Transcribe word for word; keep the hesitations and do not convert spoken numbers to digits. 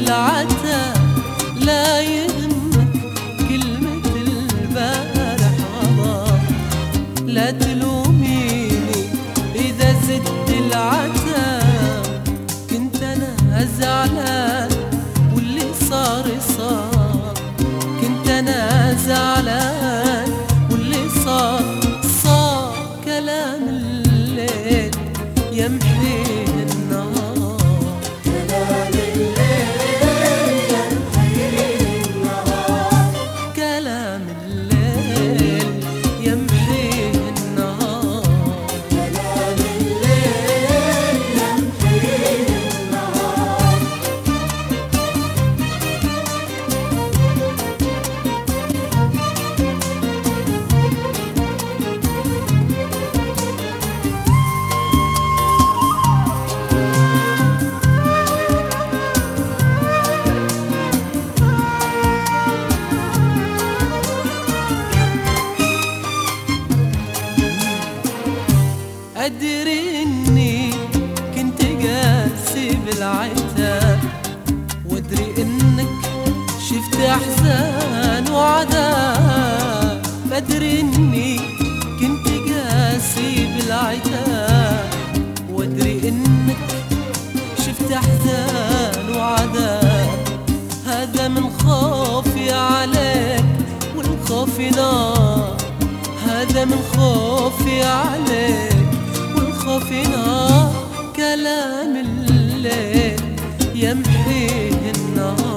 العتاب لا يهمك كلمة البارح غضب. لا تلوميني إذا زدت العتاب، كنت أنا زعلان واللي صار صار. كنت أنا زعلان واللي صار صار. كلام الليل يمحي النهار. كلام الليل يمحي النهار. كلام الليل يمحي النهار. كلام الليل يمحي النهار. أدري إني كنت قاسي بالعتاب، وأدري إنك شفت أحزان وعذاب. أدري إني كنت قاسي بالعتاب، وأدري إنك شفت أحزان وعذاب. هذا من خوفي عليك والخوف نار. هذا من خوفي عليك والخوف نار. كلام الليل يمحيه النهار.